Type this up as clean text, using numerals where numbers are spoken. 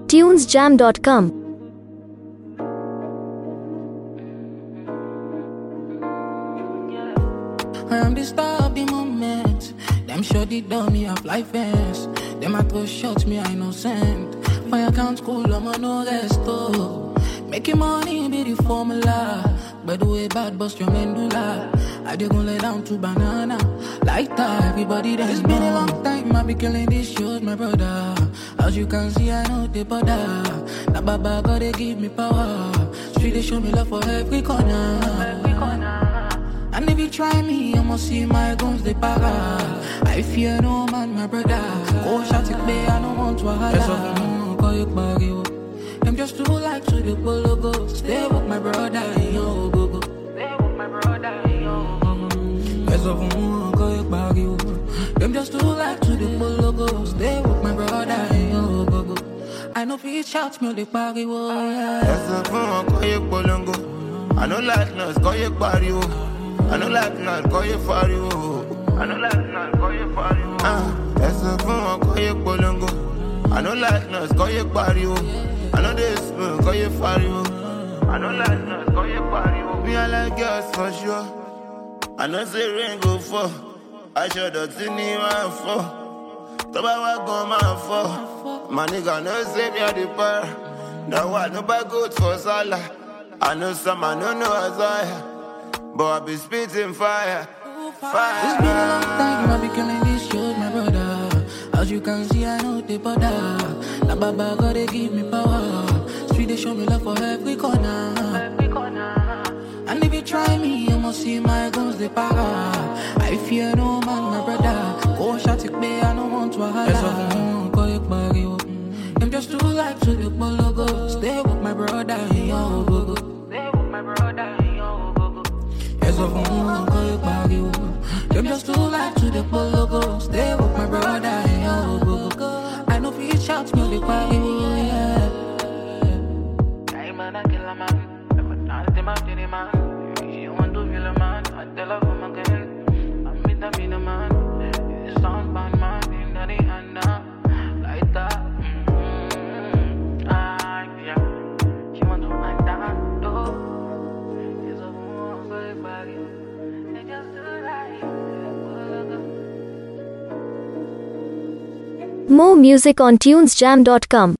tunesjam.com. I am the star of the moment. Them shorty down me, I fly fast. Them I throw shots, me I innocent. My account cool, I'm on no rest, oh. Making money be the formula. By the way, bad bust your medulla. I did gon' lay down to banana. Like that, everybody dance. It's been a long time, I be killing these shows, my brother. As you can see, I know the bother. Now Baba gotta give me power. Street they show me love for every corner. Every corner. And if you try me, you must see my guns, they para. I fear no man, my brother. Go shot it, babe, I don't want to holla. Call you Barrio. I'm just too like to the logo. Stay with my brother, yo, go go. Stay with my brother, yo, go go. As of call you Barrio. I'm just too like to the logo. Stay with my brother, yo, go go. I know if you shout me, the Barrio, yeah. As of call you Bolongo. I know like us, call you Barrio. I know like not call you Fario. I know like not call you Fario. That's a phone, call you Bolongo. I know like not call you Fario. I know this call you Fario. I know like not call you Fario. Me I like girls for sure. I know say rain go fall. I should have seen you and fall. Toba wa go man fall. My nigga no say me a the par. Now what nobody good for Salah. I know some I don't know Isaiah. But I be spitting fire, fire. It's been a long time, I be killing these shows, my brother. As you can see, I know the bother. Now Baba gotta give me power. Street they show me love for every corner. Every corner. And if you try me, you must see my guns, they para. I fear no man, my brother. Go shot it, babe, I don't want to holla. Call you Barrio. I'm just too like to the logo. Stay with my brother, yo, go go. Stay with my brother, yo, go go. As of call you Barrio. I'm just too like to the logo. Stay with my brother, yo, go go. I know if you shout me, the Barrio, yeah. Hey man, I kill a man. Never dance the man to the man. She want to feel a man. I tell her from again. I'm with the man. It's sound band man. In the hand now. Like that. Yeah. She want to find that door. It's a woman, so it's Barrio. They just do like More music on tunesjam.com.